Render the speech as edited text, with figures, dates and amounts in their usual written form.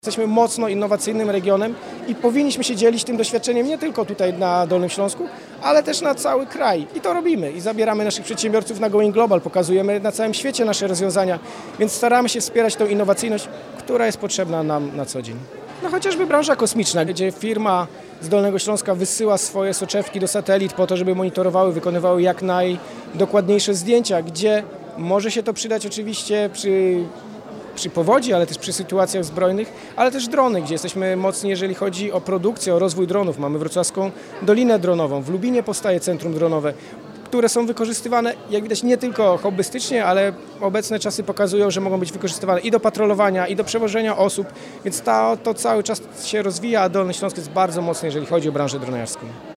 Jesteśmy mocno innowacyjnym regionem i powinniśmy się dzielić tym doświadczeniem nie tylko tutaj na Dolnym Śląsku, ale też na cały kraj. I to robimy. I zabieramy naszych przedsiębiorców na Going Global, pokazujemy na całym świecie nasze rozwiązania, więc staramy się wspierać tą innowacyjność, która jest potrzebna nam na co dzień. No chociażby branża kosmiczna, gdzie firma z Dolnego Śląska wysyła swoje soczewki do satelit po to, żeby monitorowały, wykonywały jak najdokładniejsze zdjęcia, gdzie może się to przydać oczywiście przy powodzi, ale też przy sytuacjach zbrojnych, ale też drony, gdzie jesteśmy mocni, jeżeli chodzi o produkcję, o rozwój dronów. Mamy Wrocławską Dolinę Dronową, w Lubinie powstaje centrum dronowe, które są wykorzystywane, jak widać, nie tylko hobbystycznie, ale obecne czasy pokazują, że mogą być wykorzystywane i do patrolowania, i do przewożenia osób, więc to cały czas się rozwija, a Dolny Śląsk jest bardzo mocny, jeżeli chodzi o branżę dronerską.